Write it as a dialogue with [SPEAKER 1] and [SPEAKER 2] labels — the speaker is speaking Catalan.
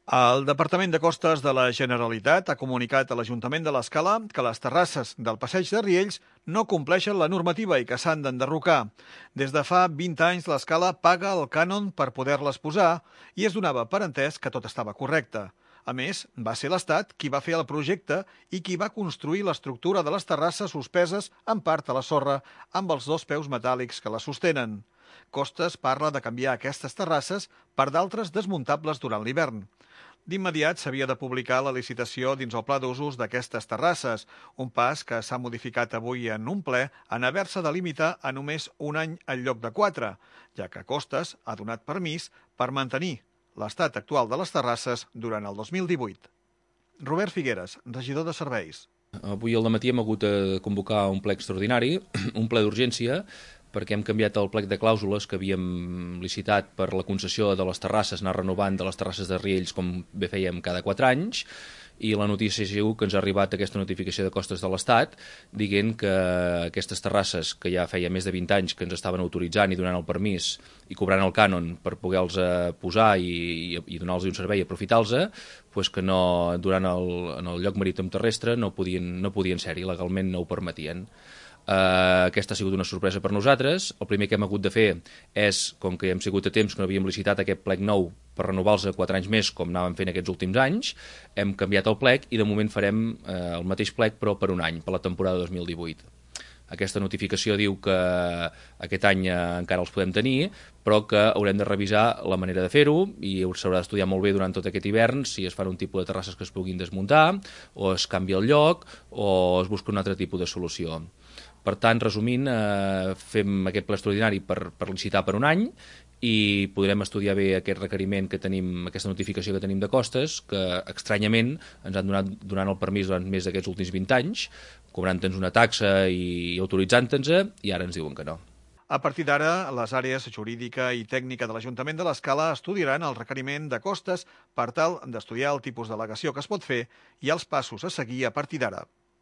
[SPEAKER 1] El Departament de Costes de la Generalitat ha comunicat a l'Ajuntament de l'Escala que les terrasses del Passeig de Riells no compleixen la normativa i que s'han d'enderrocar. Des de fa 20 anys l'Escala paga el cànon per poder-les posar i es donava per entès que tot estava correcte. A més, va ser l'Estat qui va fer el projecte i qui va construir l'estructura de les terrasses suspeses en part a la sorra amb els dos peus metàl·lics que la sostenen. Costes parla de canviar aquestes terrasses per d'altres desmuntables durant l'hivern. D'immediat s'havia de publicar la licitació dins el pla d'usos d'aquestes terrasses, un pas que s'ha modificat avui en un ple en haver-se de limitar a només un any en lloc de 4, ja que Costes ha donat permís per mantenir l'estat actual de les terrasses durant el 2018. Robert Figueres, regidor de Serveis.
[SPEAKER 2] Avui al matí hem hagut de convocar un ple extraordinari, un ple d'urgència, perquè hem canviat el plec de clàusules que havíem licitat per la concessió de les terrasses, anar renovant de les terrasses de Riells com bé fèiem cada 4 anys, i la notícia ha sigut que ens ha arribat aquesta notificació de costes de l'Estat dient que aquestes terrasses que ja feia més de 20 anys que ens estaven autoritzant i donant el permís i cobrant el cànon per poder-los posar i donar-los un servei i aprofitar-los, pues que no, en el lloc marítim terrestre no podien ser-hi, legalment no ho permetien. Aquesta ha sigut una sorpresa per nosaltres. El primer que hem hagut de fer és, com que hem sigut a temps que no havíem licitat aquest plec nou per renovar-los a 4 anys més, com anàvem fent aquests últims anys, hem canviat el plec i de moment farem el mateix plec però per un any, per la temporada 2018. Aquesta notificació diu que aquest any encara els podem tenir, però que haurem de revisar la manera de fer-ho i s'haurà d'estudiar molt bé durant tot aquest hivern si es fan un tipus de terrasses que es puguin desmuntar, o es canvia el lloc, o es busca un altre tipus de solució. Per tant, resumint, fem aquest ple extraordinari per licitar per un any i podrem estudiar bé aquest requeriment que tenim, aquesta notificació que tenim de costes, que estranyament ens han donat el permís durant més d'aquests últims 20 anys, cobrant-nos una taxa i autoritzant-nos, i ara ens diuen que no.
[SPEAKER 1] A partir d'ara, les àrees jurídica i tècnica de l'Ajuntament de l'Escala estudiaran el requeriment de costes per tal d'estudiar el tipus d'al·legació que es pot fer i els passos a seguir a partir d'ara.